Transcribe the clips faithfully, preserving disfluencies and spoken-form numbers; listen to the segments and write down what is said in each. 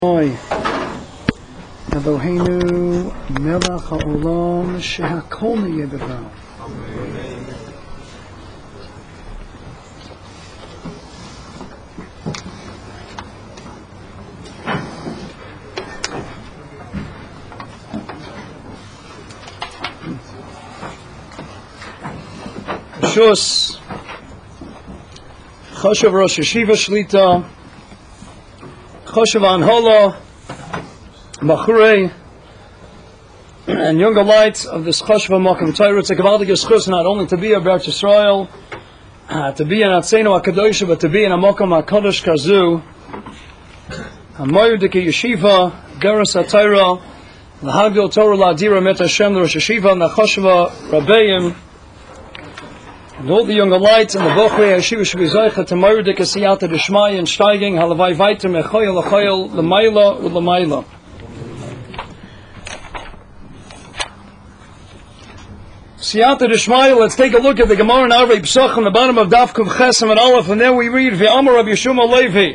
Oy, Eloheinu melech haolam shehakol niyeh b'dvaro. Shus Choshev Rosh Yeshiva Shlita Choshev Anhola Machrei and younger lights of this Choshev Makom Torah. It's a gewaltige schus not only to be a B'Eretz Yisrael, uh, to be in Atzenu HaKadosh, but to be in a Makom HaKadosh Kazu, a Moyudike Yeshiva, Geras HaTorah, the Hagdil Torah La'adira Met Hashem, the Rosh Yeshiva, and the Choshev Rabbeim, and all the younger lights and the Bochrei Yeshiva should be Zoycha to Moyudike Siyata Deshmai and steiging Halavai Vaitem Echoyel Echoyel L'mayla U'L'mayla. Siyata Deshmai, let's take a look at the Gemara in Arvei Psach on the bottom of Daf Kuv Chesem and Aleph, and then we read V'Amar Rabbi Yeshua Levi,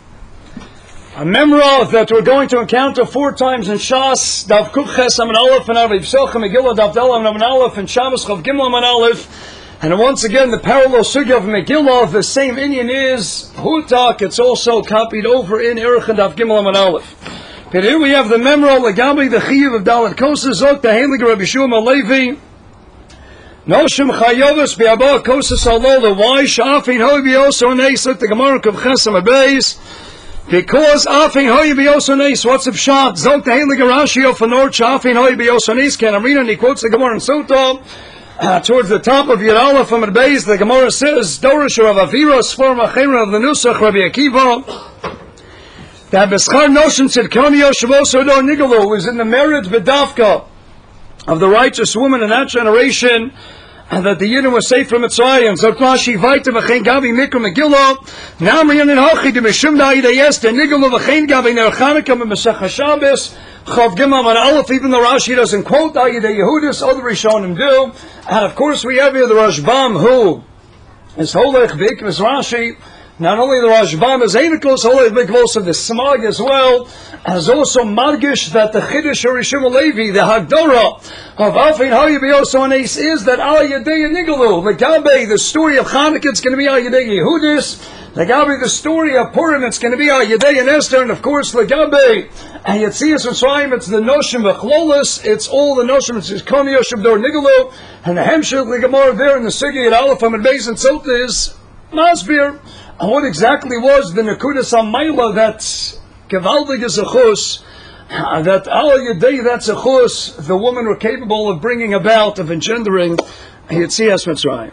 a memra that we're going to encounter four times in Shas, Daf Kuv Chesem and Aleph and Arvei Psach and Megillah Daf Dalam and Aleph and Shabbos Chav Gimel and Aleph. And once again, the parallel sugya of Megillah, the same Indian is Hutak. It's also copied over in Erech and Daf Gimel and Aleph. But here we have the memra Lagabi, the Chiyuv of Dalet Kosa Zok, the Heilig Rabbi Yeshua Levi. Noshim Chayovas Bi'abah Kosas Alola. Why? Sha'afin Hoi B'yoso Neis. Look, the Gemara Kuv Chesem Abeis. Because Afin Hoi B'yoso Neis. What's the pshat? Zok the Heilig Rashi of Fanor. Sha'afin Hoi B'yoso Neis. Can Amrina, and he quotes the Gemara in Sotah. Uh, towards the top of Yud Aleph from Abeis, the Gemara says, Dorish of Avira, Sfor Machera of the Nusach, Rabbi Akiva. That Beschar Noshim said, Kami Yoshavoso Do Nigalo was in the merit B'davka of the righteous woman in that generation, and that the Yidden was safe from Mitzrayim. So Klashi Vaita V'chein Gavi Mikra Megillah, Namriyan and Hachi, the Mishum Da'ida Yes, the Nigalo V'chein Gavi Ner Chanukah B'Mesech HaShabbos, Chav Gimel and Aleph. Even the Rashi doesn't quote Da'ida Yehudis, other Rishonim do. And of course we have here the Rashbam, who is Holech B'ikvus Rashi. Not only the Rashbam is Einikos, Holech B'ikvos of the Smag as well, as also Margish that the Chiddush Rishon Levi, the Hagdorah of Afin Haya B'yoso Neis, is that Al Yedei Nigalu. Legabe, the story of Chanukah, it's going to be Al Yedei Yehudis. Legabe, the story of Purim, it's going to be Al Yedei and Esther. And of course, Legabe, and Yetzias Mitzrayim, it's the Noshim V'chlolis, it's all the Noshim, it's Kom Yoshim Dor Nigalu, and the Hemshech Legamor there in the Sugya at Aleph and Beis and Sota is Masbir. And what exactly was the Nekudas HaMayla that Gevaldig is a chus, uh, that Al Yedei, that's a chus, the women were capable of bringing about, of engendering Yetzias Mitzrayim.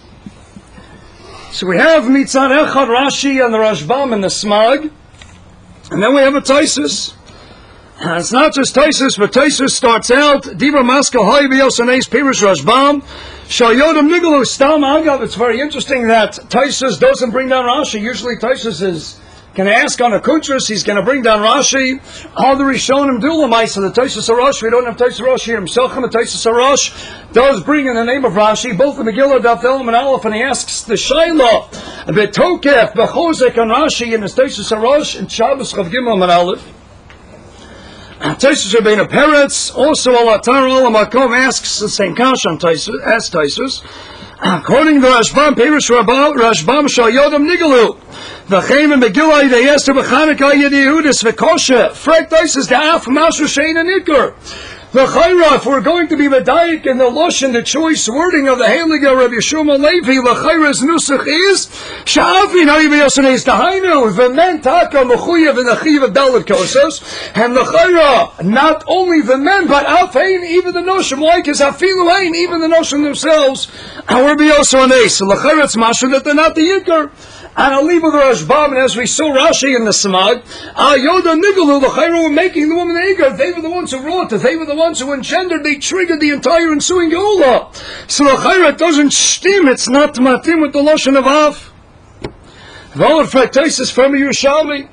So we have Mitzad Echad Rashi and the Rashbam and the Smag, and then we have a Taisus. And it's not just Taisus, but Taisus starts out, Dibra Maskal Hay B'yosaneis Pirish Rashbam, Shayodam Nigalu Stam Agav. It's very interesting that Taisus doesn't bring down Rashi. Usually Taisus is going to ask on a kuntras, he's going to bring down Rashi. All the Rishonim do Lamaisa, the Taisus Arash. We don't have Taisus Arash here himself, and the Taisus Arash does bring in the name of Rashi, both the Megillah, Daf Elam, and Aleph, and he asks the Shaila, Betokef, Bechozek, and Rashi, in his Taisus Arash, and Shabbos Chav Gimel, and Aleph. Taisus Rabbeinu Peretz, also Alatar Olam Makom asks the same kasha on Taisus, as Taisus. According to Rashbam, Perish Rashbam Shal Yodam Nigalu, V'chein and Megillah Yedei Esther B'Chanukah Yedei Yehudis V'Koshe, Frek Taisus Da'af Mashu Shein and Nikar. The Chayra, if we're going to be Medayik in the Lashon, the choice wording of the Heilige Rabbi Yeshua Levi, the Chayra's Nusach is Sha'afin Haya B'yosaneis Dahainu, the men Taka Mechuyev and the Chiv of Dalet Kosos, and the Chayra, not only the men, but Afein, even the Noshim, like as Afilu Ein, even the Noshim themselves, are Rabbi Yosaneis. So the Chayra, it's Mashu that they're not the Yikar. And I'll leave with the Rashbam, and as we saw Rashi in the Samad, Ayoda Nigalu, the Chayra were making the woman the Igar. They were the ones who wrought it. They were the ones who engendered, they triggered the entire ensuing Geula. So the Chayra doesn't stim, it's not matim with the Lashon of Av. V'olad Fraktais from Yerushalmi.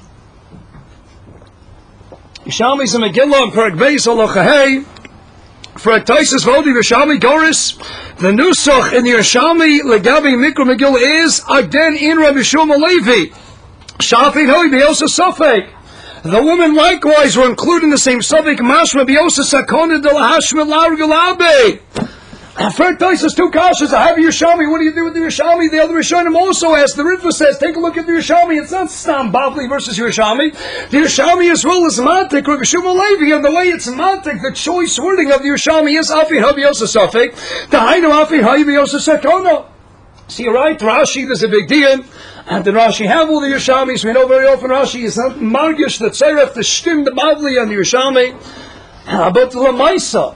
Yerushalmi's in Megillah, and Perek Beis, Olachahei. Fraktais Vodi Yerushalmi Goris. The Nusach in the Yerushalmi Legabi Mikra Megillah is Agden in Rabbi Yeshua Levi. Shafin Hoi B'Yosa Sofek. The women likewise were included in the same subject. Mashma biyosa sakona de lahashma largulabe. And Frank Taisus two kashas. I have a Yerushalmi. What do you do with the Yerushalmi? The other Rishonim also asked. The Ritva says, take a look at the Yerushalmi. It's not Stam Bavli versus Yerushalmi. The Yerushalmi as well as Mantik, Rabbi Shmuel Levi, and the way it's Mantik, the choice wording of the Yerushalmi is Afi Habiyosa Safek. The Hainu Afi Habiyosa Sakona. See, you're right, Rashi, there's a big deal. And the Rashi have all the Yerushalmis. We know very often Rashi is not Margish, the Tzaref, the Shtim, the Bavli, and the Yerushalmi. But the Lamaisa,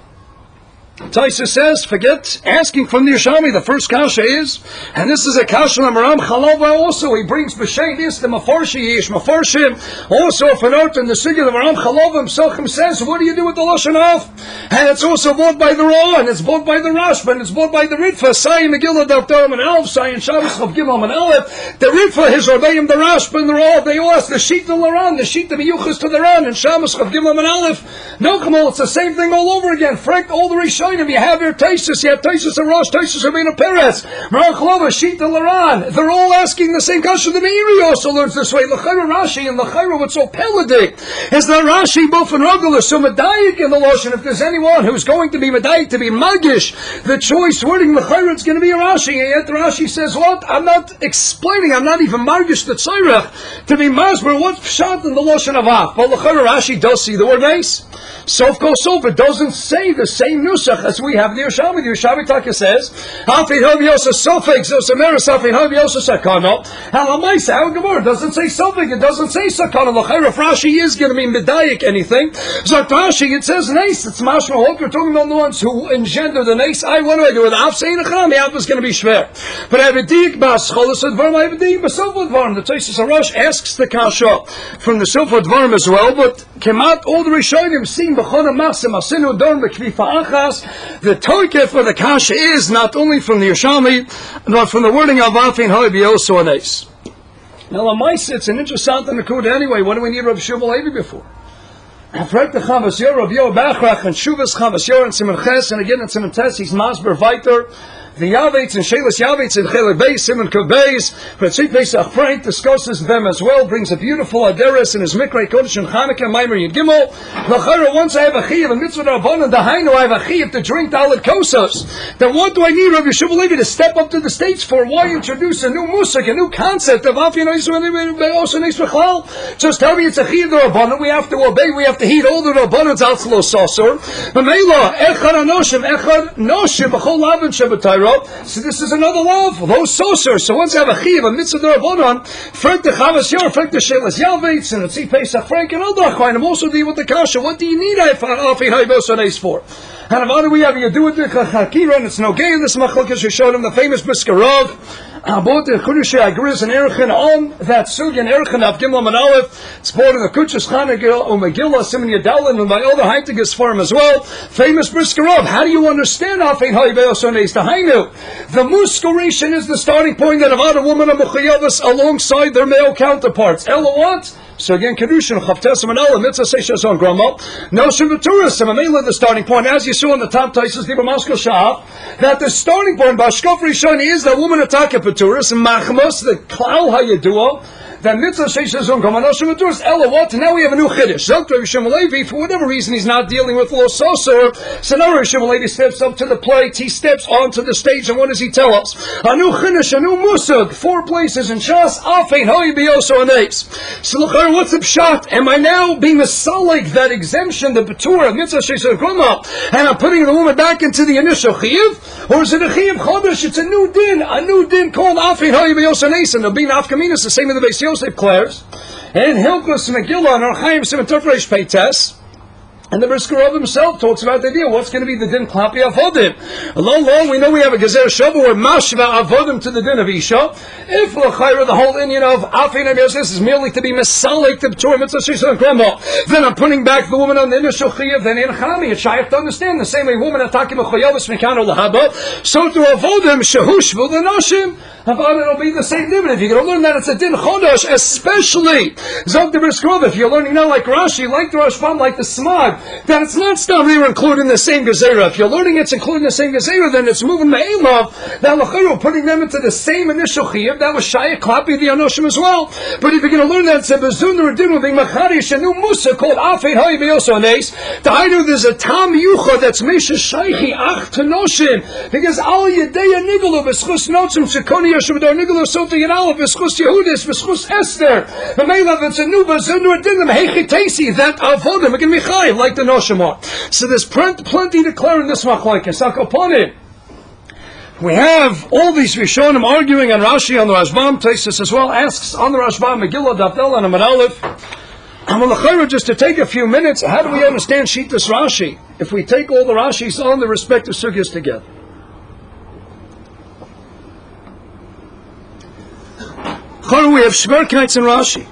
Taisa says, forget asking from the Yerushalmi. The first kasha is, and this is a kasha of Maram Chalova also. He brings b'shein is the mafarshi yish mafarshim. Also, for note in the sigil of Maram Chalova himself says, what do you do with the lashon of? And it's also bought by the Ra, and it's bought by the Rashba, and it's bought by the Ritva. Sayin Megillah Daftarim and Alf, Sayin Shabbos Chav Gimel and Aleph. The Ritva, his Rabbeim, the Rashba, and the Ra. They all ask the Shita Laran, the Shita Miyuchas to the Ran, and Shabbos Chav Gimel and Aleph. No, come on, it's the same thing all over again. Frank, all the Rishonim. You have your Taisus, you have Taisus and Rosh, Taisus Rabbeinu Perez, Maran Chalova, Shita Laran. They're all asking the same question. The Meiri also learns this way. L'chayra Rashi and L'chayra, what's so peladik is that Rashi both and Ragul is so medayik in the Lashon. If there's anyone who's going to be medayik, to be magish, the choice wording L'chayra, it's going to be a Rashi. And yet Rashi says, what? I'm not explaining, I'm not even magish the Tzairach to be masber. What's pshat in the Lashon of Af? But L'chayra Rashi does see the word nice. Sof goes sof, it doesn't say the same nusach as we have the Yerushalmi. The Yerushalmi Taka says, Afin Haviyosa Sofek, Zosameris Afin Haviyosa Sakana. Halamaisa, how Gemara doesn't say Sofek, it doesn't say Sakana. L'chayra, if Rashi is going to be medayik anything, Zot Rashi, it says Nace. It's Mashma Hok. We're talking about the ones who engender the Nace. I, what do I do with Af saying Acham? The Af is going to be shver. But I have a dig bas Cholos Advarim, I have a dig bas Sofa Advarim. The Taisus Arash asks the Kasha from the Sofa Advarim as well, but Kemat, all the Rishonim seen B'chona Masim, Asinu Advarim, B'kvifa Achas. The Toike for the Kasha is not only from the Yerushalmi, but from the wording of Afin Hoibi also an ace. Now, Lamaisa, it's an interesting Nakuda anyway. What do we need Rabbi Shmuel Levi before? Afrek the Chavas Yor, Rabbi Yor Bachrach, and Shuvas Chavas Yor, and Simon Ches, and again in Simon Tes, he's Masber Viter. The Yavetz and Shelas Yavetz and Chelek Beis, Simon Kov Beis, Pratzit Pesach Frank discusses them as well, brings a beautiful Aderes in his Mikrei Kodesh and Chanukah, Maimer Yud Gimel. L'chayra, once I have a Chiyav, a Mitzvah Rabbanan, the Hainu, I have a Chiyav to drink Dalet Kosas. Then what do I need Rabbi Shmuel Levi to step up to the stage for? Why introduce a new musik, a new concept of Afin Yisrael? Just tell me it's a Chiyav the Rabbanan, we have to obey, we have to heed all the Rabbanan's Altzlo Sasor. Mamela, Echad Anoshim, Echad Noshim, B'chol Lavin Shabbatayra. So this is another love, those saucer. So once I have a chiv, a mitzvah d'Rabbanan, Frank the Chavas Yor, Frank the Shelas Yavetz, and Tzit Pesach Frank, and all the Achayim. I'm also dealing with the Kasha. What do you need Afi Haibos Anes for? And what do we have? You do it with the Chakira, and it's no gay in this Machlokes. You showed him the famous Biskarov. About the Chudushay Agriz and Erchin on that Sugan Erchin of Gimel and Aleph. It's bought in the Kuchas Chanagil, Umegillah, Simon Yadalin, and my other Heintigas for him as well. Famous Briskarov. How do you understand Afin Haibos the Hainu? The Muskaration is the starting point that about a woman of Mechayavas alongside their male counterparts. Ella what? So again, Kedushin, Chavtes, Manala, Mitzvah, Seishas on Grama. No Shivaturus, and Mamela, the starting point, as you saw in the top Taisus, the Bamasko Shah, that the starting point, Bashkof Rishon, is the woman attack Peturus, and Machmos, the Klal Hayadua, that Mitzvah Seishas on Grama, no Shivaturus, Ella what? Now we have a new Chiddush. Zok Rabbi Shmuel Levi, for whatever reason, he's not dealing with Lo Sosor, so now Rabbi Shmuel Levi steps up to the plate, he steps onto the stage, and what does he tell us? A new Chiddush, a new Musag, four places in Shas, Afein Hoi Bioso Anes. So look, what's the pshat? Am I now being a salik, that exemption, the Betur, Mitzvah Sheishas Grama, and I'm putting the woman back into the initial Chiv? Or is it a Chiv Chodesh? It's a new din, a new din called Afein Hoi Bioso Anes, and there'll be an Afkaminas, the same in the Beis Yosef declares, and Hilchos Megillah and Archaim Simon Tufresh Peites. And the Briskerov himself talks about the idea, what's going to be the din klapi avodim? Along, long, we know we have a gezer shabbat where mashva avodim to the din of Isha. If l'chayra, the whole Indian of Afin Abiyos is merely to be mesalik to B'tur Mitzvah Shishon Grandma, then I'm putting back the woman on the initial chiyav, then in Chami, it's shaykh to understand the same way woman attacking Mechoyavas Mekano Lahaba, so to avodim shehushvu the nashim, avodim will be the same din. If you're going to learn that it's a din chodosh, especially Zog the Briskerov, if you're learning now like Rashi, like the Rashbam, like the Smag, that it's not stuff they were included in the same gezerah. If you're learning it's included in the same gezerah, then it's moving the Elav, that l'chayru, putting them into the same initial chiyuv, that was Shaya Klapi the Anoshim as well. But if you're going to learn that, it's a bezun redin with being machadish, a new musa called Afein Hay Beyosones. The Haidu, there's a Tam Yucha that's Mesha Shaychi Ach Tanoshim, because Al Yedeya Nigalu, V'schus Notzim, Shekoni Yashuvadar Nigalu, Sota Yadalef, V'schus Yehudis, V'schus Esther, the Melav, it's a new bezun redin, Hechi Tesi, that Avodim, again Michai, like the Noshim are. So there's plenty to clear in this machlokes. Upon it, we have all these Rishonim arguing on Rashi, on the Rashbam. Taisus as well asks on the Rashbam, Megillah, Davdel, and Amar Aleph. I'm just to take a few minutes. How do we understand Shitas Rashi if we take all the Rashis on the respective sugyas together? We have Shmerkites and Rashi.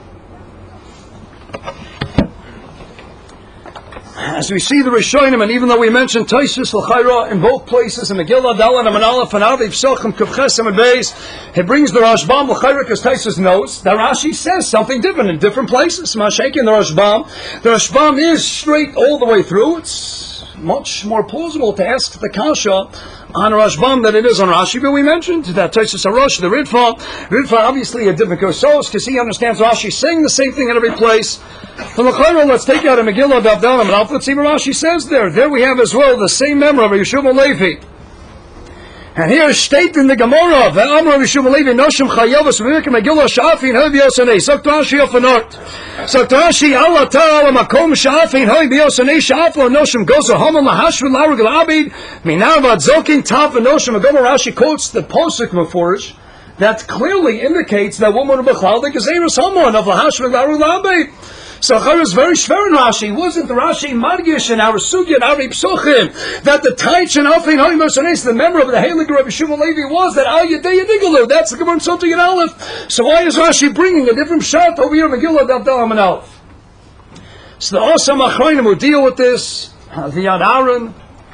As we see the Rishonim, and even though we mentioned Taisus L'Chayra in both places, in Megillah, Dalan, and Manalef, and Aviv, Sochim, Kavches, and Beis, he brings the Rashbam L'Chayra because Taisus knows that Rashi says something different in different places. Mashayk in the Rashbam, the Rashbam is straight all the way through. It's much more plausible to ask the Kasha on Rashbam than it is on Rashi, but we mentioned that Taisus Harosh, the Ritva, Ritva obviously a different Kosos, because he understands Rashi saying the same thing in every place. From the Chayro, let's take out a Megillah, Davdalim, and Alpha, let's see what Rashi says there. There we have as well the same member of Yeshua Levi. And here is stated in the Gemara, the Amr of Yeshua Levi, Noshim Chayavas, Vivik Megillah, Shafin, Havi Yosanei, Sokt Rashi of Anort. Sokt Rashi, Allah Ta'ala, Makom, Shafin, Havi Yosanei, Shafo, Noshim, Gozo, Haman, Lahashvin, Larug, Labid, Minavad, Zokin, Taf, and Noshim. Again, Rashi quotes the Posuk Meforish that clearly indicates that woman of Bechal, the Gezeirus Haman, of Lahashvin, Larug, Labid. So Chayr is very shver in Rashi. Wasn't the Rashi Margish and our Sugya and our Psuchim that the Taich and Alfein Haim Mercedes, the member of the Heilig Rabbi Shimon Levi, was that Al Yedei Yedigalu? That's the Gemara Sotah Yud Aleph. So why is Rashi bringing a different shot over here? Megillah Davdal Haman Aleph. So the Osam Achronim who deal with this, the Yad Aaron,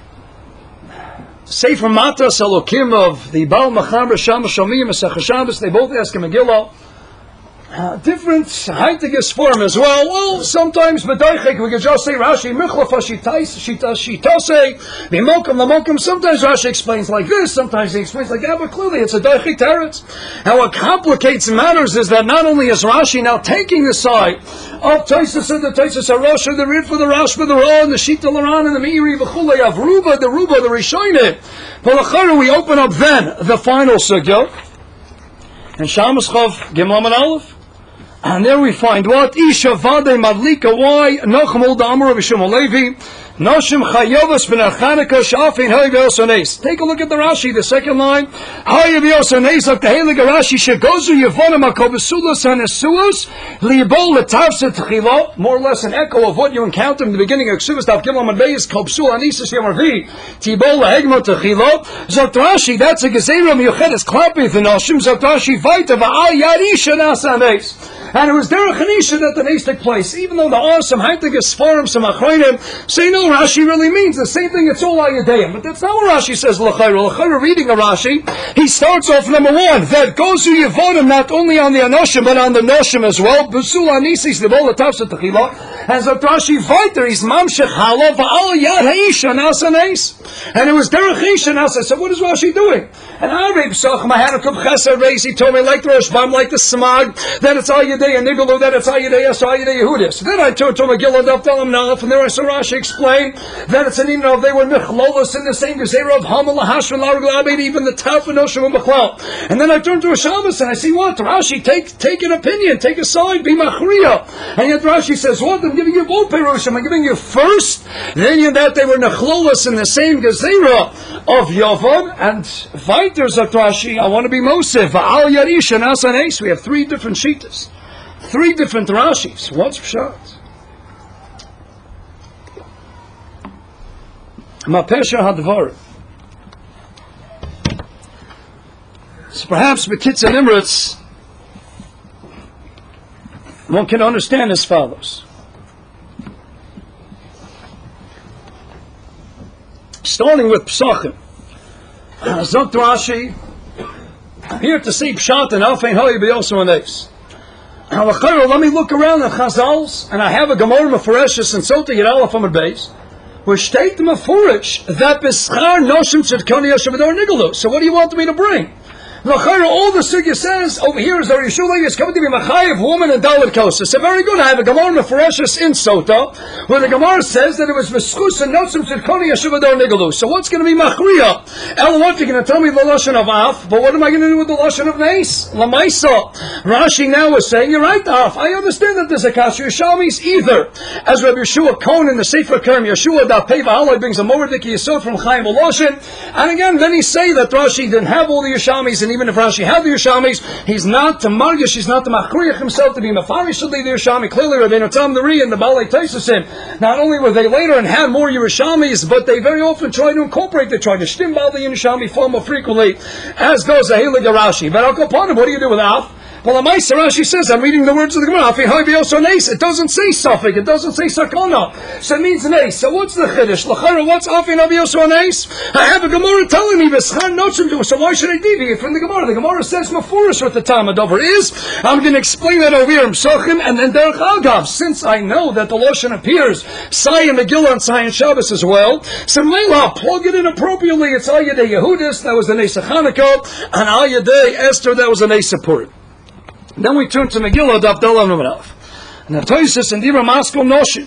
Sefer Matas Elokim of the Baal Machaber Shama Shomim Mesach Shabbos, they both ask a Megillah. Uh, different Haitigas form as well. Well, sometimes B'daichik we can just say Rashi Michlafa Shitase B'mokum Lamokum. Sometimes Rashi explains like this, sometimes he explains like that, but clearly it's a Daichik Teretz. And what complicates matters is that not only is Rashi now taking the side of Taisus and the Taisus Harosh and the Rid for the Rash for the Ra and the Shita Laran and the Meiri V'chulei of Ruba, the Ruba, the Rishonim. But L'chayr we open up then the final sugya and Shamas Chav Gimel and Aleph. And there we find what? Isha Vade Madlika. Why? Nachmol the Amar of Yishmael Levi. Noshim Chayovas ben Archanika Shafin Hayav. Take a look at the Rashi, the second line. Hayav Yosanes, like the Heilig Rashi, Shegozu Yevonam Akobasulas and Esuas, Liibol Letavsa Tchilo, more or less an echo of what you encountered in the beginning of Ksuvas Tav Gimel Madbeis, Kobsul Anisas Yamarvi, Tibol Hegmo Tchilo. Zot Rashi, that's a Gezeira Miyuchedes Klapi, the Noshim, Zot Rashi Vaita, Va'al Yarisha Nasanes. And it was Derech Hanisha that the nace took place. Even though the awesome Haitigas Forum, some Achronim, say no, Rashi really means the same thing, it's all Ayadayim. But that's not what Rashi says, L'chayra. L'chayra, reading a Rashi, he starts off number one, that goes to Yevonim not only on the Anoshim, but on the Noshim as well. Busul Anisis, the Bola Tafsa Techila. As a Rashi Viter, he's Mamshech Hala, Va'al Yad Haisha, Nasa Nes. And it was Derech Haisha, Nasa. So what is Rashi doing? And Arab Psachim, I had a Kubchasa race, he told me, like the Rashbam, like the Samag, that it's Ayadayim, and Nigalu, that it's Ayadayim, so Ayadayim Yehudis. Then I turned to Megillah, Davdal Nalef, and there I saw Rashi explain that it's an even though they were Mechlolos in the same Gezerah of Hamal, Lahash, and Larug Labed, even the Taf and Noshim and Bechlal. And then I turned to a Shabbos and I see what? Rashi, take take an opinion, take a side, be Machriya. And yet Rashi says, what? I'm giving you both Perushim. I'm giving you first, then in that they were Mechlolos in the same Gezerah of Yavon, and Vaiter Zot Rashi, I want to be Mosef, Va'al Yarish, and Asan Ace. We have three different Shitas, three different Rashis. What's Pshat? Mapesha Hadvar. So perhaps Bekitz and Emirates, one can understand as follows. Starting with Psachim. Zot Rashi, here to see Pshat and Alfein Hoyi B'Yosu Anes. Let me look around at Chazals, and I have a Gemara Meforeshus and Sota Yud Aleph Amud Beis, where state Mefurish that B'schar Noshim Tzedkoni Yoshem Ador Nigalu. So what do you want me to bring? All the sugya says over here is that Yeshua Levi is coming to be Machayev woman and Dalit Kosa. So very good. I have a Gemara Meforeshus in Sota where the Gemara says that it was V'schus and Notzim Tzedkoni Yeshiva Dor Nigalu. So what's going to be Machriya? El, what you're going to tell me the Lashon of Af, but what am I going to do with the Lashon of Neis? Lamaisa. Rashi now is saying, you're right, Af. I understand that there's a Kasha Yishalmis either. As Rabbi Yeshua Cohen in the Sefer Kerem Yeshua Daf Pei V'Halai brings a Moradiki Yisod from Chaim Lashon. And again, then he say that Rashi didn't have all the Yishalmis, and even if Rashi had the Yerushalmis, he's not to Margish, he's not to Machriyach himself to be Mefarish the Yerushalmi. Clearly, Rabbeinu Tam the Ri and the Balei Taisasim, not only were they later and had more Yerushalmis, but they very often try to incorporate, they try to stim Bal the Yerushalmi far more frequently, as goes the Helig Rashi. But I'll go upon him, what do you do with Af? Well, the Maisa Rashi says, I'm reading the words of the Gemara. It doesn't say Safik, it doesn't say Sakona. So it means Neis. So what's the Chiddush? L'chara, what's Afi Naviyos Neis? I have a Gemara telling me V'schar Notzim. So why should I deviate from the Gemara? The Gemara says Mefurish what the Talmud over is. I'm going to explain that over here in Psachim, and then Derech Agav. Since I know that the Lashon appears Sayin Megillah and Sayin Shabbos as well, so I'll plug it in appropriately. It's Ayadei Yehudis, that was the Neis Chanukah, and Ayadei Esther, that was the Neis Purim. Then we turn to Megillah, Daf Dalet Amud Aleph. And the Tosfos and Dibra Maskil Noshin.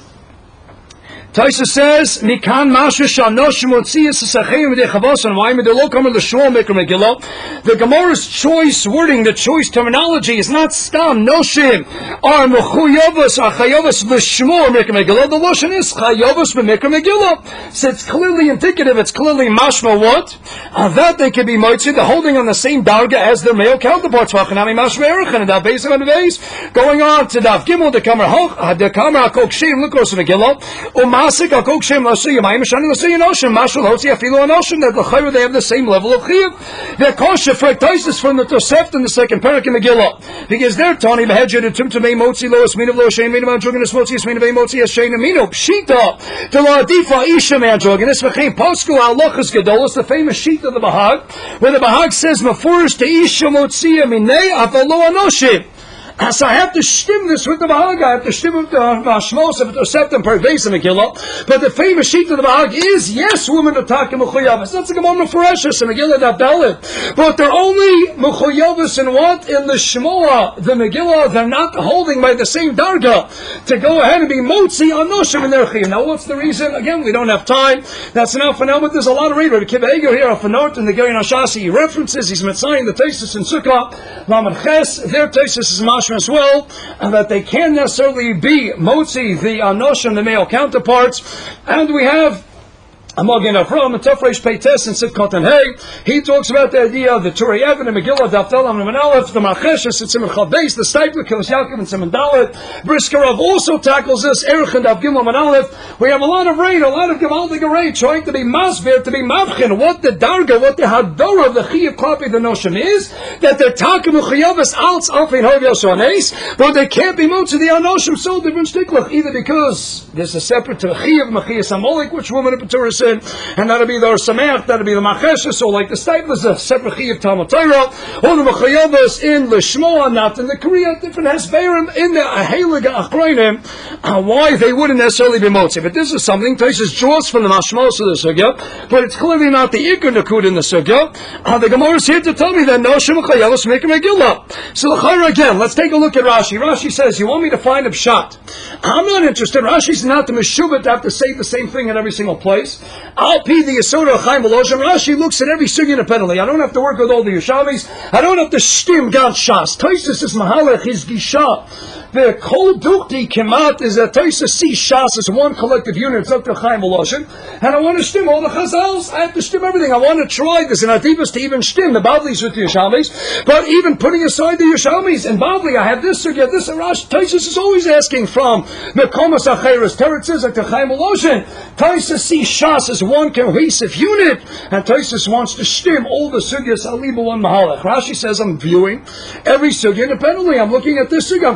Taisa says, "Mikan mashu shanoshim otzias esachayim v'dechavos and why lo kamer l'shmuel maker Megillah." The Gemara's choice wording, the choice terminology, is not stam noshim are mechuyavos are chayavos l'shmuel maker Megillah. The lashon is chayavos b'maker Megillah. So it's clearly indicative. It's clearly mashma what uh, that they can be motzid, the holding on the same darga as their male counterparts. V'chanami mashma erichan and that base on the base. Going on to Daf Gimel, the kamer hoch, the kamer hakok shem l'kos Megillah. Masik al kok shem l'siyah ma'im shanim l'siyah noshim mashal hotzi afilu noshim that l'chayr they have the same level of chiyuv. They're kosher fractisis from the Tosefta in the second parak in Megillah because they're tani behedjed tum tumei motzi lo esminav lo shein minav androgenis motzi esminav motzi eshein amino pshita the la adifa isha androgenis v'chein posku halachas gedolos the famous sheet of the Bahag where the Bahag says mafurish to isha motzi minei avalo anoshim. So I have to stim this with the Bahag. I have to stim with the Hashmos of the Tosefta and Parveis and Megillah. But the famous sheet of the Bahag is, yes, women attack Mechuyavas. That's a Gemara Meforeshus and Megillah Daf Dalet. But they're only Mechuyavas in what? In the Shmoah, the Megillah. They're not holding by the same Darga to go ahead and be Motzi Anoshim in their Chiyuv. Now, what's the reason? Again, we don't have time. That's enough for now, but there's a lot of reading. Rabbi Kiva Eger here, Afanort, and the Gerin Ashasi, he references, he's Metzayin, the Tosfos in Sukkah, Lamed Ches, their Tosfos is Mashma as well, and that they can't necessarily be Motzi, the Anoshim, the male counterparts, and we have Amagin Afram and Tafresh Peites and Sitkot and Hay. He talks about the idea of the Turei Evan and Megillah Daf Dalet Amud Aleph, the Marcheshes and Simon Chavbeis, the Stipler Kilos Yaakov and Simon Dalet. Brisker Rav also tackles this. Erech and Daf Gimel Amud Aleph. We have a lot of rain, a lot of Gemaldig rain, trying to be masvir, to be mavchin. What the darga, what the hadora of the Chiyav Klapi the notion is that they're takim uchiyavas alts alfin hovyos ones, but they can't be moved to the anoshim so different shtiklach either because there's a separate Chiyav Machiyas Amolik, which woman in Petura said. And that'll be the Sameach, that'll be the Macheshes, so like the Stiples, a separate Chiyav Talmud Torah, or the Mechayavos in the Shmoah, not in the Korea, different Hesperim, in the Aheliga Achroinim, uh, why they wouldn't necessarily be Motzi. But this is something, Tosfos draws from the Mashmos of the Sugya, but it's clearly not the Iker Nakud in the Sugya. Uh, the Gemara is here to tell me that no Shem Mechayavos make a Megillah. So the Chayra again, let's take a look at Rashi. Rashi says, you want me to find a pshat? I'm not interested. Rashi's not the Meshubah to have to say the same thing in every single place. I'll pee the Yesod of Chaim Eloshem. Rashi looks at every sugya independently. I don't have to work with all the Yeshamis. I don't have to stim Gad Shas. Tosfos is Mahalech, his Gisha. The Kol Dukti Kemat is that Tosfos sees Shas as one collective unit. It's up to Chaim Eloshem. And I want to stim all the Chazals. I have to stim everything. I want to try this. And Ativas to even stim the Bavlis with the Yeshamis. But even putting aside the Yeshamis and Bavli, I have this sugya, this Rashi. Tosfos is always asking from Mekomas Acheres. Teretz like to Chaim Eloshem. Tosfos sees Shas as one cohesive unit, and Tosfos wants to stim all the sugyas aliba one mahalach. Rashi says I'm viewing every sugya independently. I'm looking at this sugya. I'm coming to say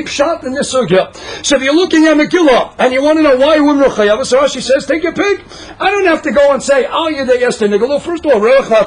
say pshat in this sugya. So if you're looking at Megillah and you want to know why women are chayav, so Rashi says, take your pick. I don't have to go and say, oh, you're the Esther Nigolo. First of all,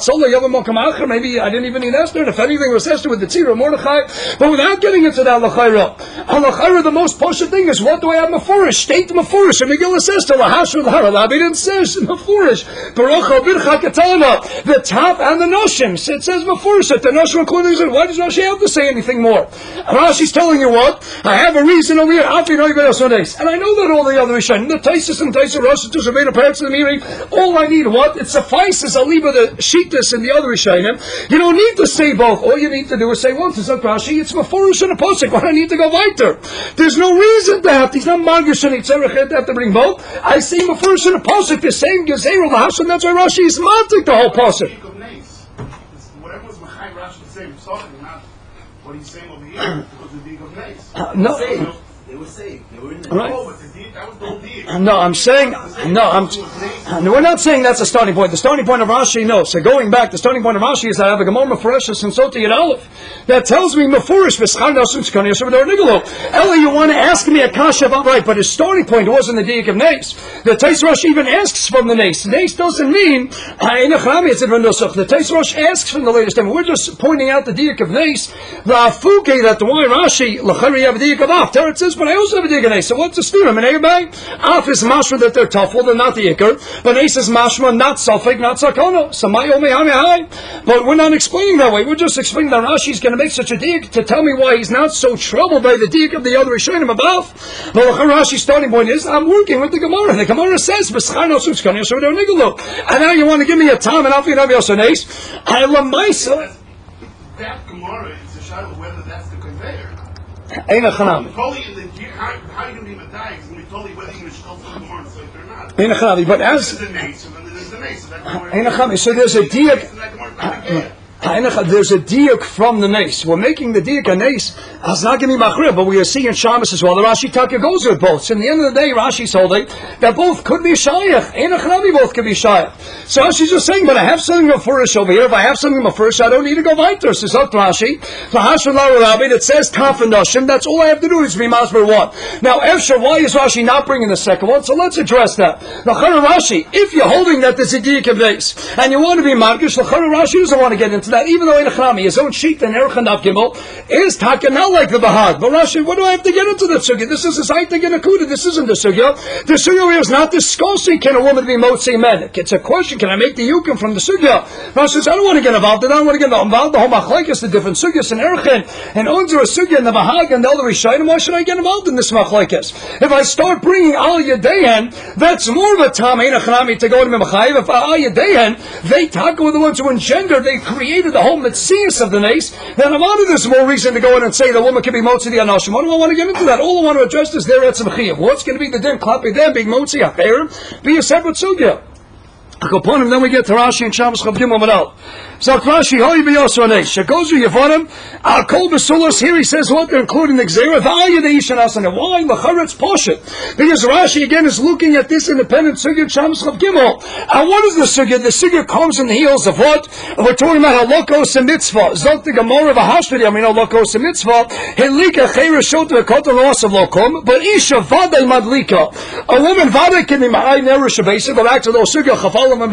maybe I didn't even need Esther. And if anything was Esther with the Tzira or Mordechai. But without getting into that L'chayra, L'chayra, the most poshut thing is, what do I have Mefurish? State Mefurish. And Megillah says to Lahashur L'haralabit, it says Mefurish. Baruch Bircha Katana, the top and the Noshim. It says Mefurish. The Noshim including it. Why does Rashi have to say anything more? And Rashi's telling you what? I have a reason over here. And I know that all the other Rishonim, the Taisus and Taisus Rosh, the Zaveda parts of the Miri, all I need, what? It suffices. I'll leave the Shittas and the other Rishonim. You don't need to say both. All you need to do is say one. To Zok Rashi, it's Mefurish and a Posik. Why do I need to go weiter? There's no reason to have. He's not Magish and Yitzerach to have to bring both. I see Mefurish and a Posik, the same Gezerah, the Hashem. That's why Rashi is Matik the whole Posik. Whatever was Machai Rashi the same talking, not what he's saying over here, because the Dig of Nace. Uh, no. They were saved. They were in the right. Oh, but the Dig, that was the whole Dig. No, I'm saying, no, I'm, no, we're not saying that's a starting point. The starting point of Rashi, no. So going back, the starting point of Rashi is that I have a Gemara Meforeshus and Soti Yud Aleph that tells me Mefurish v'schar nasun tzkani yosef v'dor nigolo. Ella, you want to ask me a kasha about right, but his starting point wasn't the Diak of Nace. The Tais Rosh even asks from the Nace. Nace doesn't mean Einachrami. It's in Renusach. The Tais Rosh asks from the latest time. We're just pointing out the Diak of Nace. The Afuke that the why Rashi l'chari have a Diak of Af. There it says, but I also have a Diak of Nace. So what's the steer? I mean, Af is mashma that they're tough, they're not the Iker. But Nace is mashma, not Safek, not Sakona. Samayo mehami hai. But we're not explaining that way. We're just explaining that Rashi's going to make such a Diak to tell me why he's not so troubled by the Diak of the other Rishonim above. But Rashi's starting point is, I'm working with the Gemara. The Gemara says, and now you want to give me a time and I'll feed Aviyos Nace. I love myself. That Gemara is a shadow whether that's the conveyor. Ain't a chanami. How are you going to even die? It's going to be totally whether you're going to the Gemara and say it or not. Ain't a chanami. But as there's a nace, and then there's the nace. Ain't a chanami. So there's a diak. There's a diak from the nace. We're making the diak a nace. It's not going to be machrir, but we are seeing Shabbos as well. The Rashi Taka goes with both. So in the end of the day, Rashi's holding that both could be shayach. Ain't a chanami, both could be shayach. So Rashi's just saying, but I have something Mefurish over here. If I have something Mefurish, I don't need to go weiter. So Zok Rashi, it says Taf and Nashim. That's all I have to do is be masber one. Now, Efshar, why is Rashi not bringing the second one? So let's address that. L'chara Rashi, if you're holding that there's a diak of nace and you want to be margish, L'chara Rashi doesn't want to get into that, even though in Echrami, his own sheet and Erchan Av Gimel is Taka, not like the Bahag. But Rashi, what do I have to get into the sugya? This is a Zaytik and a Kuda. This isn't the sugya. The sugya is not discussing can a woman be Motzi Medik. It's a question, can I make the Yukim from the sugya? Rashi says, I don't want to get involved. I don't want to get involved. The whole Machlaik the different sugyas and Erchan and Unzer a sugya and the Bahag and the other Rishayim. Why should I get involved in this Machlaik? If I start bringing Al Yadehen, that's more of a Tam Ein Echrami to go to Mimachayv. If Al Yadehen, they Taka were the ones who engendered, they created the whole Metzias of the nace, then a lot of there's more reason to go in and say the woman can be Motzi the Anashim. What do I want to get into that? All I want to address is their Etzem Chiyuv. What's going to be the din? Klapi them being Motzi Acher, be a separate sugya. Upon him, then we get to Rashi and Shabbos Chav Gimel Manal. So Rashi, Hoy B'Yosor Neish. Shagozu Yevonim, Al Kol B'Sulos. Here he says what they're including the Gzeira. V'Ayah Deishan Asana. Why? L'Charetz Poshet. Because Rashi again is looking at this independent sugya Shabbos Chav Gimel. And what is the sugya? The sugya comes in the heels of what? We're talking about Halokos and Mitzvah. Zot the Gemara V'Hashtari. I mean Halokos and Mitzvah. Hilika Chayra Shot V'Kot Loss of Lokom. But Isha Vadei Madlika. A woman Vadei can be Ma'ay Nerush Basic. Go back to those sugya Chafal. And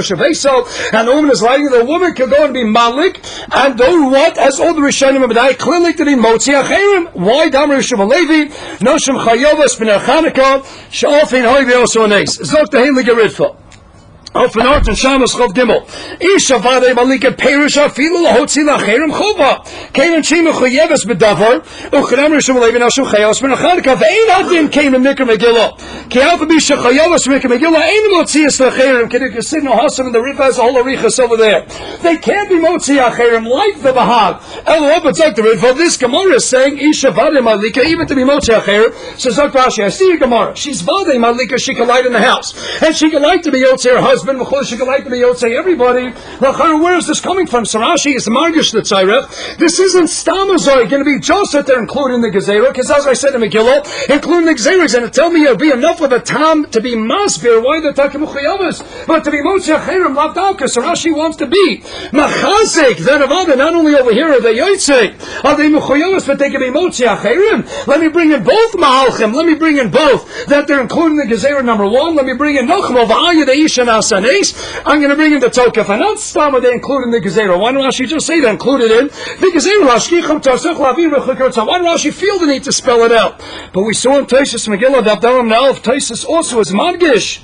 the woman is writing the woman can go and be malik and do what? As all the Rishonim of Badai clearly to be Motzi Acherim. Why? Damar Rishon Levi, Noshim Chayovas Ben Chanukah, Sha'ofin Hoy V'Yosor Neish. Zok Tehim Ligeritfa. Auf den Ort und Shabbos Chav Gimel. Isha Vadei Malika Perish Afilu Lahotzi Lacherim Chova. Came and Shima Chayeves Bedavar. Uchram Rishon Levi Noshim Chayovas Ben Chanukah. Ve'ein Adin came in Mikra Megillah. Ki Alpha Bisha Chayovas Mikra Megillah. Ein Motzias Lacherim. Can you see no Hasan and the Rifa has a whole Arichas over there. They can't be Motzi Acherim like the Bahag. Elo but Zok the Rifa. This Gemara is saying Isha Vadei Malika even to be Motzi Acherim. So Zok Rashi, I see your Gemara. She's Vadei Malika. She can light in the house and she can light to be Yotzer her husband. has been Mechodesh Galayt Yotzei everybody. Where is this coming from? Sarashi is the Margish the Tzairech. This isn't Stamazoi going to be just that they're including the Gezerah, because as I said in Megillah, including the Gezerah is going to tell me it'll be enough of a tam to be Masbir, why the Takamuchayavas, but to be Motzi Acherim Lavdavka. Sarashi wants to be Machazik, then Avada, not only over here are they Yotzei, are they Muchayavas, but they can be Motzi Acherim. Let me bring in both Mahalchim, let me bring in both, that they're including the Gezerah number one, let me bring in Nochmo, V'ayah Deisha Nasanes, I'm going to bring in the Tokef, and not Stam are they including the Gezerah. Why don't Rashi just say that included in the Gezerah? Lashkicham Tarsech Lavim V'chukirtza. Why don't Rashi feel the need to spell it out? But we saw in Taisus Megillah, Dabdalam Na'alf, Taisus also is Madgish.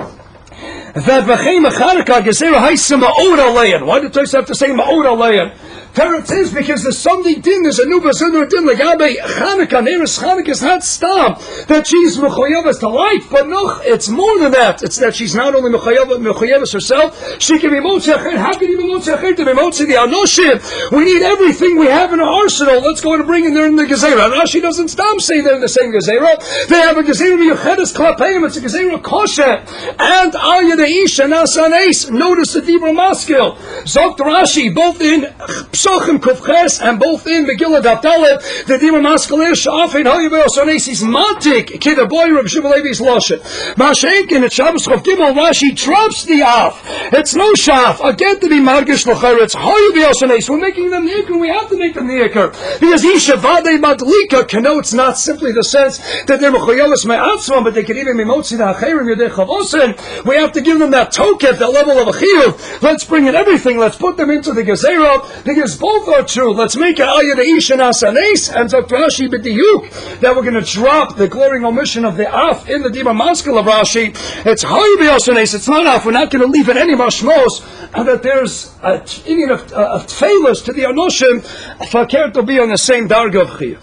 That V'chei Mecharika Gezerah Haisa Ma'od Aleyan. Why did Taisus have to say Ma'od Aleyan? Teretz is because there's something din, there's a new Bazundar din, Lagabe Chanukah, Neres Chanukah is not stop that she's Mechoyevas to life, but no, it's more than that. It's that she's not only Mechoyevas herself, she can be Motzi Acher. How can you be Motzi Acher to be Motzi the Anoshim? We need everything we have in our arsenal. Let's go and bring in there in the Gezerah. Rashi doesn't stop saying they're in the same Gezerah. They have a Gezerah Yuchedes Klapeim, it's a Gezerah Kosher, and Ayah Deisha Nasanes. Notice the Dibra Maskil. Zokt Rashi, both in Psochim Kufches and both in Megillah Daftalet, the Dima Maskalish, Afin Hayabel Sonesis Matik, Kid a boy Reb Shimon Levi's Loshet. Mashenkin at Shabbos Chof Gimel, Rashi drops the Af. It's no Shaf. Again to be Margish Locher, it's Hayabel Sonesis. We're making them Nicker, we have to make them Nicker. Because Yishavade Madlika connotes not simply the sense that they're Mechoyelis Me'atzman, but they can even be Motzi the Acherim Yedei Chavosin. We have to give them that Tokef, that level of a Chiyuv. Let's bring in everything, let's put them into the Gezerah, because both are true. Let's make an ayah deisha nasanes and Doctor Rashi b'diyuk that we're going to drop the glaring omission of the af in the Dibra Maskil of Rashi. It's hayu b'yasanes. It's not af. We're not going to leave it any mashmos, and that there's a Indian of uh, tefillas to the anoshim fakir to be on the same darga of chiyuv.